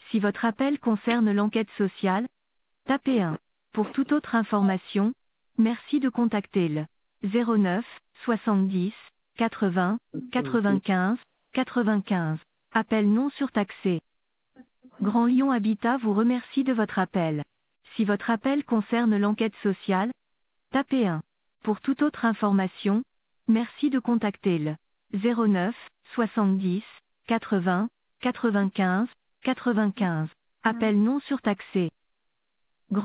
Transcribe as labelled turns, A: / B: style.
A: Si votre appel concerne l'enquête sociale, tapez 1. Pour toute autre information, merci de contacter le 09 70 80 95 95. Appel non surtaxé. Grand Lyon Habitat vous remercie de votre appel. Si votre appel concerne l'enquête sociale, tapez 1. Pour toute autre information, merci de contacter le 09 70 80 95 95. Appel non surtaxé.